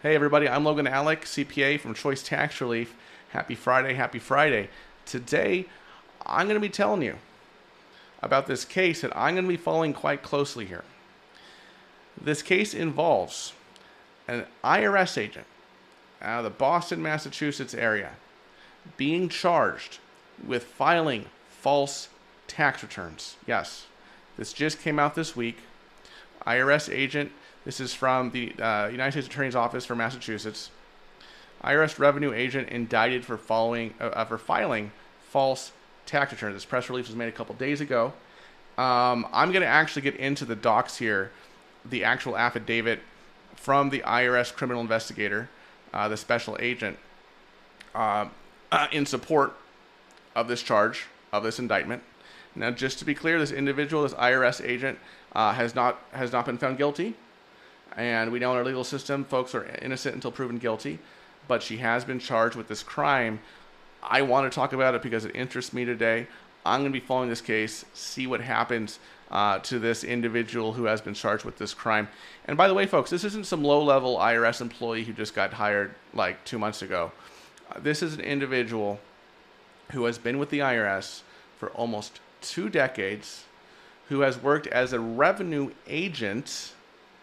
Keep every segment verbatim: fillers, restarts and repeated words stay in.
Hey everybody, I'm Logan Alec, C P A from Choice Tax Relief. Happy Friday, happy Friday. Today, I'm going to be telling you about this case that I'm going to be following quite closely here. This case involves an I R S agent out of the Boston, Massachusetts area being charged with filing false tax returns. Yes, this just came out this week. I R S agent, this is from the uh, United States Attorney's Office for Massachusetts. I R S revenue agent indicted for following uh, for filing false tax returns. This press release was made a couple days ago. Um, I'm going to actually get into the docs here, the actual affidavit from the I R S criminal investigator, uh, the special agent, uh, uh, in support of this charge, of this indictment. Now, just to be clear, this individual, this I R S agent, uh, has not has not been found guilty. And we know in our legal system, folks are innocent until proven guilty. But she has been charged with this crime. I want to talk about it because it interests me today. I'm going to be following this case, see what happens uh, to this individual who has been charged with this crime. And by the way, folks, this isn't some low-level I R S employee who just got hired like two months ago. Uh, this is an individual who has been with the I R S for almost two decades, who has worked as a revenue agent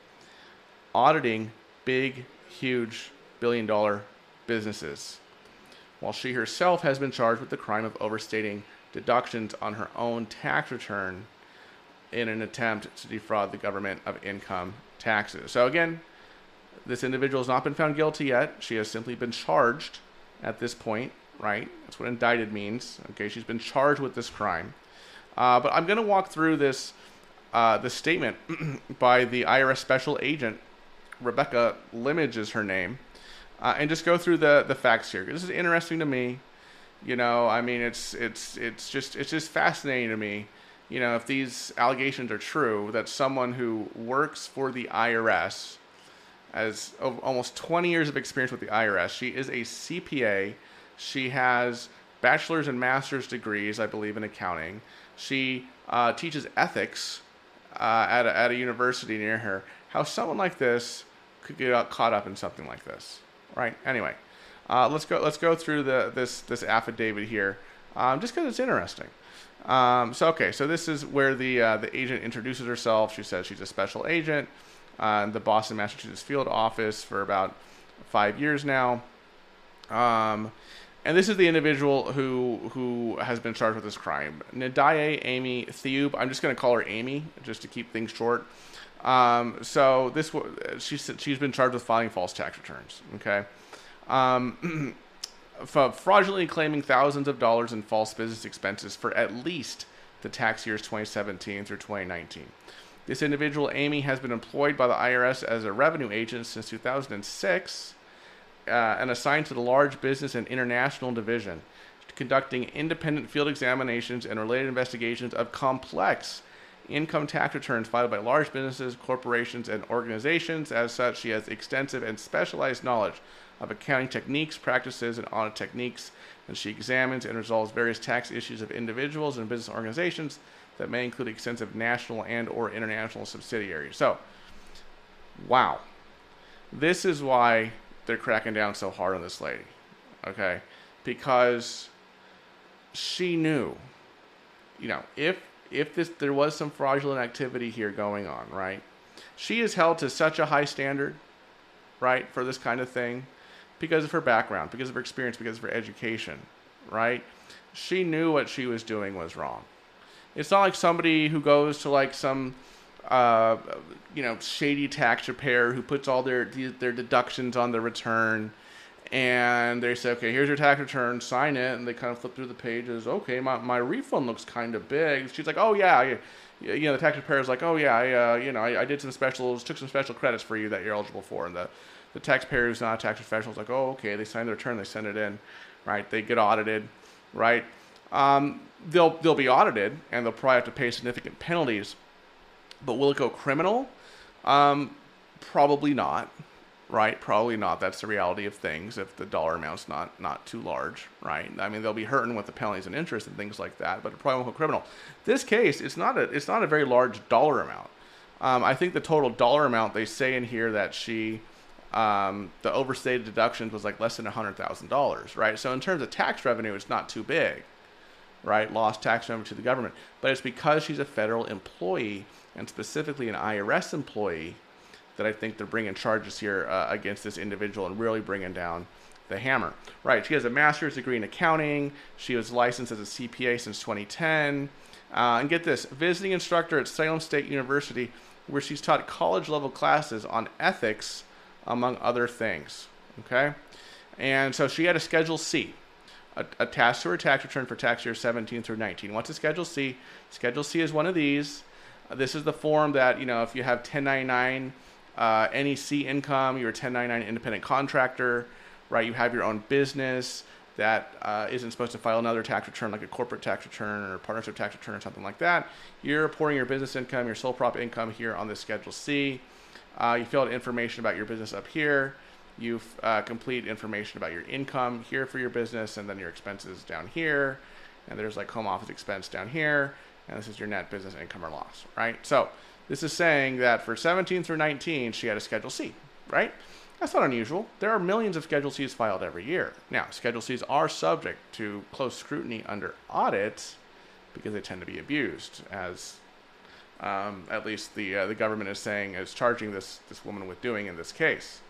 auditing big, huge, billion-dollar businesses, while she herself has been charged with the crime of overstating deductions on her own tax return in an attempt to defraud the government of income taxes. So again, this individual has not been found guilty yet. She has simply been charged at this point, right? That's what indicted means. Okay, she's been charged with this crime. Uh, but I'm going to walk through this uh, the statement by the I R S special agent, Rebecca Limage is her name, uh, and just go through the, the facts here. This is interesting to me. You know, I mean, it's it's it's just it's just fascinating to me. You know, if these allegations are true, that someone who works for the I R S, has almost twenty years of experience with the I R S, she is a C P A. She has bachelor's and master's degrees, I believe, in accounting. She uh, teaches ethics uh, at a, at a university near her. How someone like this could get caught up in something like this, right? Anyway, uh, let's go. Let's go through the this this affidavit here, um, just because it's interesting. Um, so okay, so this is where the uh, the agent introduces herself. She says she's a special agent uh, in the Boston, Massachusetts field office for about five years now. Um, and this is the individual who who has been charged with this crime, Nadaye Amy Theub. I'm just going to call her Amy just to keep things short. Um, so this she's she's been charged with filing false tax returns. Okay, um, for fraudulently claiming thousands of dollars in false business expenses for at least the tax years twenty seventeen through twenty nineteen. This individual, Amy, has been employed by the I R S as a revenue agent since two thousand six uh, and assigned to the Large Business and International Division, conducting independent field examinations and related investigations of complex income tax returns filed by large businesses, corporations, and organizations. As such, she has extensive and specialized knowledge of accounting techniques, practices, and audit techniques, and she examines and resolves various tax issues of individuals and business organizations that may include extensive national and or international subsidiaries. So, wow. This is why they're cracking down so hard on this lady, okay? Because she knew, you know, if If this there was some fraudulent activity here going on, right? She is held to such a high standard, right, for this kind of thing because of her background, because of her experience, because of her education, right? She knew what she was doing was wrong. It's not like somebody who goes to like some, uh, you know, shady tax preparer who puts all their their deductions on the return. And they say, okay, here's your tax return, sign it. And they kind of flip through the pages. Okay, my, my refund looks kind of big. She's like, oh, yeah. You, you know, the tax preparer is like, oh, yeah, I, uh, you know, I, I did some specials, took some special credits for you that you're eligible for. And the, the taxpayer who's not a tax professional is like, oh, okay. They sign the return, they send it in, right? They get audited, right? Um, they'll, they'll be audited, and they'll probably have to pay significant penalties. But will it go criminal? Um, probably not. Right? Probably not. That's the reality of things if the dollar amount's not, not too large, right? I mean, they'll be hurting with the penalties and interest and things like that, but it probably won't go criminal. This case, it's not a, it's not a very large dollar amount. Um, I think the total dollar amount, they say in here that she um, the overstated deductions was like less than one hundred thousand dollars, right? So in terms of tax revenue, it's not too big, right? Lost tax revenue to the government. But it's because she's a federal employee, and specifically an I R S employee, that I think they're bringing charges here uh, against this individual and really bringing down the hammer. Right, she has a master's degree in accounting. She was licensed as a C P A since twenty ten. Uh, and get this, visiting instructor at Salem State University, where she's taught college-level classes on ethics, among other things, okay? And so she had a Schedule C attached to her tax return for tax year seventeen through nineteen. What's a Schedule C? Schedule C is one of these. Uh, this is the form that, you know, if you have ten ninety-nine uh, N E C income, you're a ten ninety-nine independent contractor, right? You have your own business that uh, isn't supposed to file another tax return like a corporate tax return or a partnership tax return or something like that. You're reporting your business income, your sole prop income here on this Schedule C. Uh, you fill out information about your business up here. You uh, complete information about your income here for your business, and then your expenses down here. And there's like home office expense down here. And this is your net business income or loss, right? So this is saying that for seventeen through nineteen, she had a Schedule C, right? That's not unusual. There are millions of Schedule Cs filed every year. Now, Schedule Cs are subject to close scrutiny under audit because they tend to be abused, as um, at least the uh, the government is saying, is charging this, this woman with doing in this case.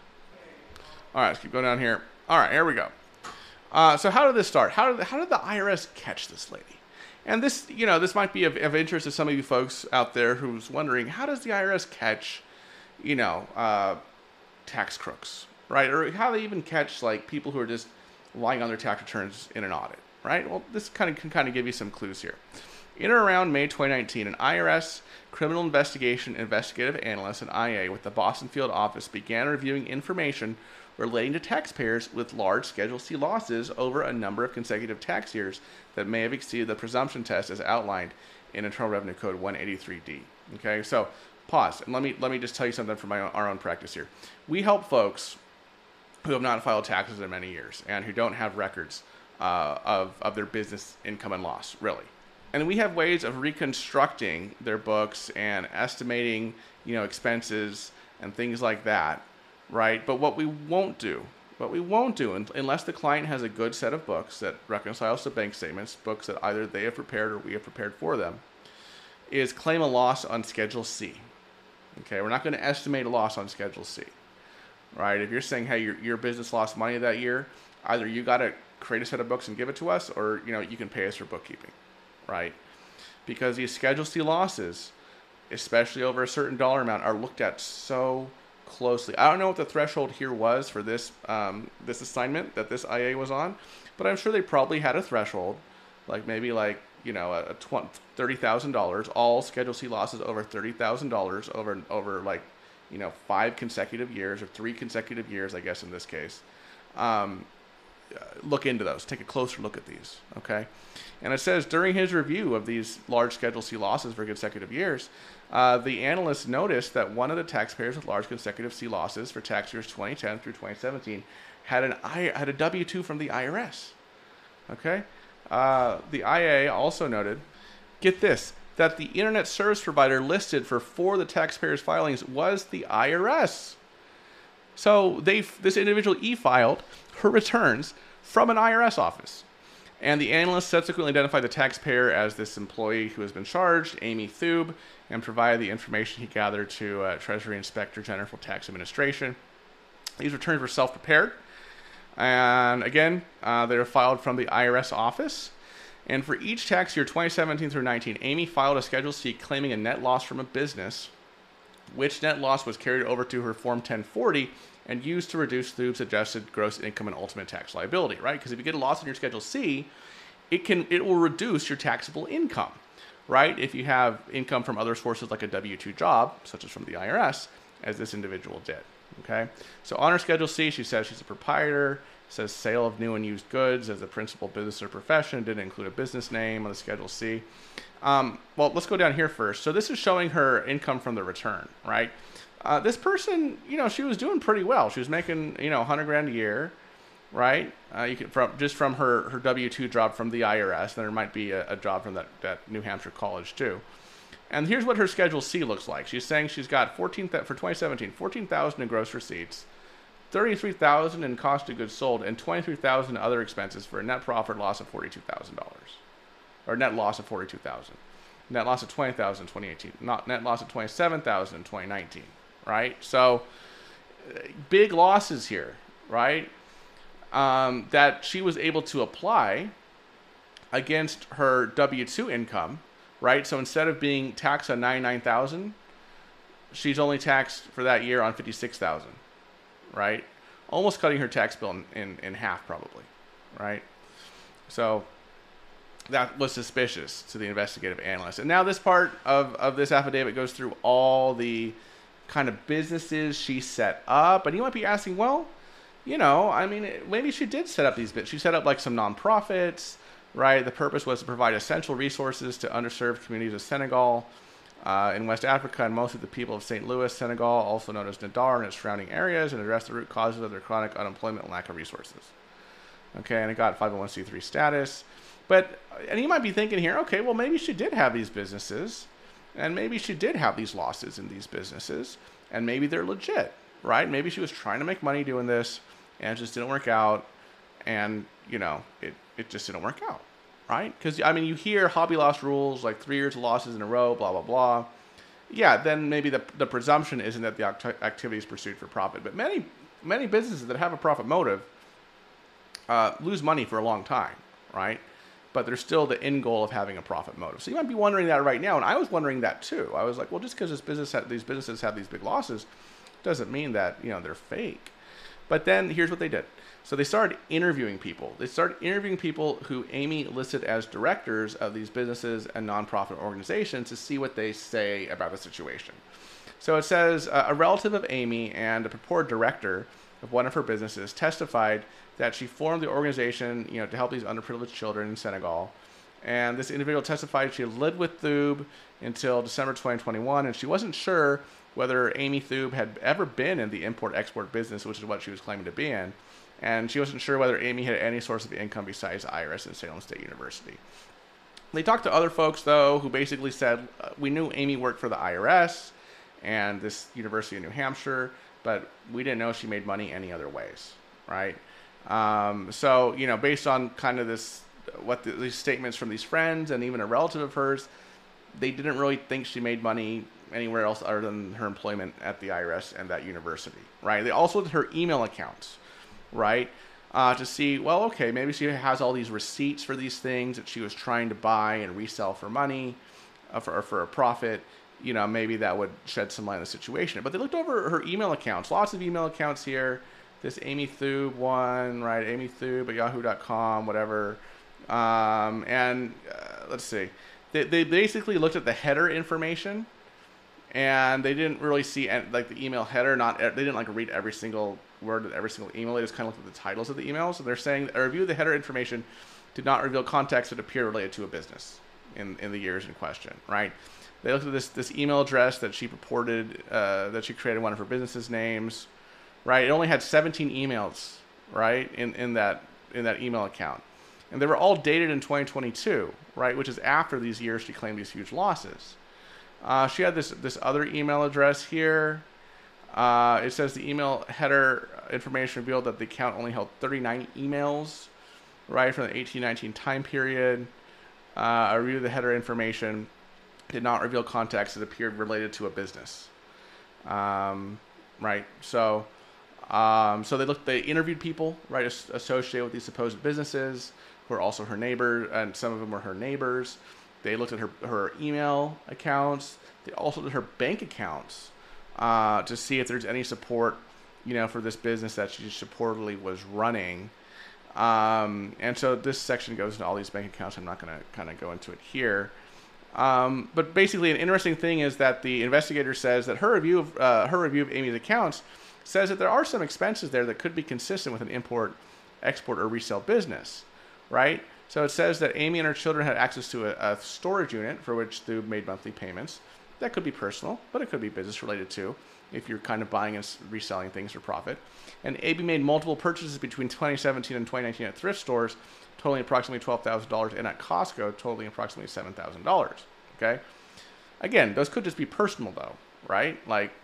All right, let's keep going down here. All right, here we go. Uh, so how did this start? How did, how did the I R S catch this lady? And this, you know, this might be of, of interest to some of you folks out there who's wondering, how does the I R S catch, you know, uh, tax crooks, right? Or how they even catch like people who are just lying on their tax returns in an audit, right? Well, this kind of can kind of give you some clues here. In or around May twenty nineteen, an I R S criminal investigation investigative analyst, an I A, with the Boston field office began reviewing information relating to taxpayers with large Schedule C losses over a number of consecutive tax years that may have exceeded the presumption test as outlined in Internal Revenue Code one eighty-three D. Okay, so pause, and let me let me just tell you something from my own, our own practice here. We help folks who have not filed taxes in many years and who don't have records uh, of, of their business income and loss, really. And we have ways of reconstructing their books and estimating, you know, expenses and things like that, right? But what we won't do, what we won't do, unless the client has a good set of books that reconciles to bank statements, books that either they have prepared or we have prepared for them, is claim a loss on Schedule C. Okay, we're not going to estimate a loss on Schedule C, right? If you're saying, hey, your, your business lost money that year, either you got to create a set of books and give it to us, or, you know, you can pay us for bookkeeping, right? Because these Schedule C losses, especially over a certain dollar amount, are looked at so closely. I don't know what the threshold here was for this um, this assignment that this I A was on, but I'm sure they probably had a threshold, like maybe like, you know, a, a thirty thousand dollars, all Schedule C losses over thirty thousand dollars over, over like, you know, five consecutive years or three consecutive years, I guess in this case. Um, look into those. Take a closer look at these, okay? And it says, during his review of these large Schedule C losses for consecutive years, uh, the analyst noticed that one of the taxpayers with large consecutive C losses for tax years twenty ten through twenty seventeen had an I, had a W two from the I R S, okay? Uh, the I A also noted, get this, that the internet service provider listed for four of the taxpayers' filings was the I R S. So they, this individual e-filed her returns from an I R S office. And the analyst subsequently identified the taxpayer as this employee who has been charged, Amy Thube, and provided the information he gathered to uh, Treasury Inspector General for Tax Administration. These returns were self-prepared. And again, uh, they were filed from the I R S office. And for each tax year, twenty seventeen through nineteen, Amy filed a Schedule C claiming a net loss from a business, which net loss was carried over to her Form ten forty and used to reduce Thube's adjusted gross income and ultimate tax liability, right? Because if you get a loss on your Schedule C, it can it will reduce your taxable income, right? If you have income from other sources like a W two job, such as from the I R S, as this individual did, okay? So on her Schedule C, she says she's a proprietor, says sale of new and used goods as a principal business or profession, didn't include a business name on the Schedule C. Um, well, let's go down here first. So this is showing her income from the return, right? Uh, this person, you know, she was doing pretty well. She was making, you know, one hundred grand a year, right? Uh, you can from just from her, her W two job from the I R S. Then there might be a, a job from that, that New Hampshire college too. And here's what her Schedule C looks like. She's saying she's got fourteen for twenty seventeen, fourteen thousand in gross receipts, thirty-three thousand dollars in cost of goods sold, and twenty-three thousand dollars other expenses for a net profit loss of forty-two thousand dollars. Or net loss of forty-two thousand dollars. Net loss of twenty thousand dollars in twenty eighteen. Not net loss of twenty-seven thousand dollars in twenty nineteen, right? So big losses here, right? Um, that she was able to apply against her W two income, right? So instead of being taxed on ninety-nine thousand dollars, she's only taxed for that year on fifty-six thousand dollars, right? Almost cutting her tax bill in, in, in half probably, right? So that was suspicious to the investigative analyst. And now this part of, of this affidavit goes through all the kind of businesses she set up. And you might be asking, well, you know, I mean, maybe she did set up these bits. She set up like some nonprofits, right? The purpose was to provide essential resources to underserved communities of Senegal, uh, in West Africa, and mostly the people of Saint Louis, Senegal, also known as Nadar and its surrounding areas, and address the root causes of their chronic unemployment and lack of resources. Okay, and it got five oh one c three status. But, and you might be thinking here, okay, well, maybe she did have these businesses, and maybe she did have these losses in these businesses, and maybe they're legit, right? Maybe she was trying to make money doing this, and it just didn't work out, and, you know, it, it just didn't work out, right? Because, I mean, you hear hobby loss rules, like three years of losses in a row, blah, blah, blah. Yeah, then maybe the, the presumption isn't that the act- activity is pursued for profit. But many, many businesses that have a profit motive uh, lose money for a long time, right? But there's still the end goal of having a profit motive. So you might be wondering that right now, and I was wondering that too. I was like, well, just because this business ha- these businesses have these big losses doesn't mean that, you know, they're fake. But then here's what they did. So they started interviewing people. They started interviewing people who Amy listed as directors of these businesses and nonprofit organizations to see what they say about the situation. So it says uh, a relative of Amy and a purported director of one of her businesses testified that she formed the organization, you know, to help these underprivileged children in Senegal. And this individual testified she had lived with Thube until December twenty twenty-one, and she wasn't sure whether Amy Thube had ever been in the import-export business, which is what she was claiming to be in. And she wasn't sure whether Amy had any source of income besides I R S and Salem State University. They talked to other folks, though, who basically said, uh, we knew Amy worked for the I R S and this University of New Hampshire, but we didn't know she made money any other ways, right? Um, so, you know, based on kind of this, what the, these statements from these friends and even a relative of hers, they didn't really think she made money anywhere else other than her employment at the I R S and that university, right? They also looked at her email accounts, right? Uh, to see, well, okay, maybe she has all these receipts for these things that she was trying to buy and resell for money, uh, for, or for a profit. You know, maybe that would shed some light on the situation. But they looked over her email accounts, lots of email accounts here. This Amy Thube one, right? Amy Thube at yahoo dot com, whatever. Um, and uh, let's see. They, they basically looked at the header information, and they didn't really see like the email header. Not they didn't like read every single word of every single email. They just kind of looked at the titles of the emails. So they're saying a review of the header information did not reveal context that appear related to a business in, in the years in question, right? They looked at this this email address that she purported uh, that she created one of her businesses' names, right? It only had seventeen emails, right, in, in that in that email account, and they were all dated in twenty twenty-two, right, which is after these years she claimed these huge losses. Uh, she had this this other email address here. Uh, it says the email header information revealed that the account only held thirty-nine emails, right, from the eighteen nineteen time period. Uh, a review of the header information did not reveal context that appeared related to a business, um, right? So, um, so they looked. They interviewed people, right, as, associated with these supposed businesses, who are also her neighbors, and some of them were her neighbors. They looked at her her email accounts. They also looked at her bank accounts uh, to see if there's any support, you know, for this business that she supposedly was running. Um, and so this section goes into all these bank accounts. I'm not going to kind of go into it here. Um, but basically, an interesting thing is that the investigator says that her review of uh, her review of Amy's accounts says that there are some expenses there that could be consistent with an import, export, or resale business, right? So it says that Amy and her children had access to a, a storage unit for which they made monthly payments. That could be personal, but it could be business related too, if you're kind of buying and reselling things for profit. And Amy made multiple purchases between twenty seventeen and twenty nineteen at thrift stores, totaling approximately twelve thousand dollars, and at Costco, totaling approximately seven thousand dollars. Okay? Again, those could just be personal, though, right? Like,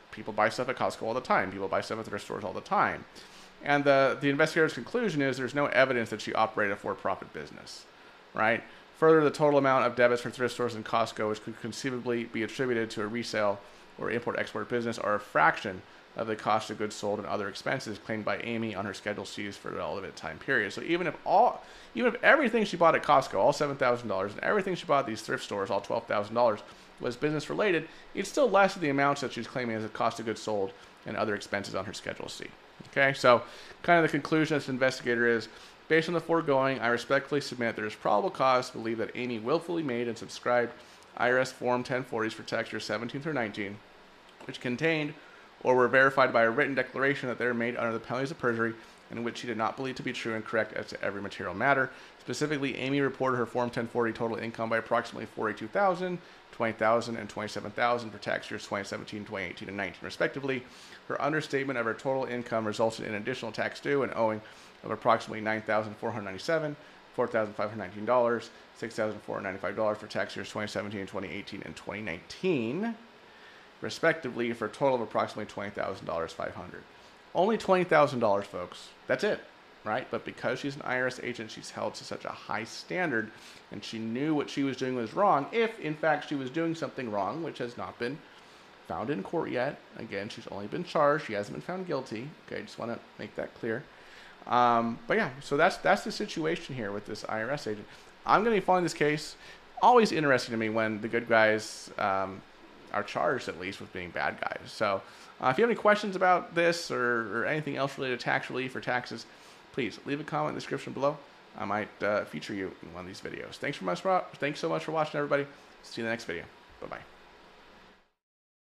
people buy stuff at Costco all the time. People buy stuff at thrift stores all the time. And the, the investigator's conclusion is there's no evidence that she operated a for-profit business, right? Further, the total amount of debits for thrift stores and Costco, which could conceivably be attributed to a resale or import-export business, are a fraction of the cost of goods sold and other expenses claimed by Amy on her Schedule C's for the relevant time period. So even if all, even if everything she bought at Costco, all seven thousand dollars, and everything she bought at these thrift stores, all twelve thousand dollars, was business related, it's still less than the amounts that she's claiming as a cost of goods sold and other expenses on her Schedule C. Okay, so kind of the conclusion of this investigator is, based on the foregoing, I respectfully submit there is probable cause to believe that Amy willfully made and subscribed I R S Form ten forties for tax years seventeen through nineteen, which contained or were verified by a written declaration that they were made under the penalties of perjury, and in which she did not believe to be true and correct as to every material matter. Specifically, Amy reported her Form ten forty total income by approximately forty-two thousand dollars, twenty thousand dollars, and twenty-seven thousand dollars for tax years twenty seventeen, twenty eighteen, and nineteen, respectively. Her understatement of her total income resulted in additional tax due and owing of approximately nine thousand four hundred ninety-seven dollars, four thousand five hundred nineteen dollars, six thousand four hundred ninety-five dollars for tax years twenty seventeen, twenty eighteen, and twenty nineteen, respectively, for a total of approximately twenty thousand five hundred dollars. Only twenty thousand dollars, folks. That's it, right? But because she's an I R S agent, she's held to such a high standard, and she knew what she was doing was wrong, if, in fact, she was doing something wrong, which has not been found in court yet. Again, she's only been charged. She hasn't been found guilty. Okay, just want to make that clear. Um, but yeah, so that's that's the situation here with this I R S agent. I'm going to be following this case. Always interesting to me when the good guys um, are charged, at least, with being bad guys. So uh, if you have any questions about this or, or anything else related to tax relief or taxes, please leave a comment in the description below. I might uh, feature you in one of these videos. Thanks, for much for, thanks so much for watching, everybody. See you in the next video. Bye-bye.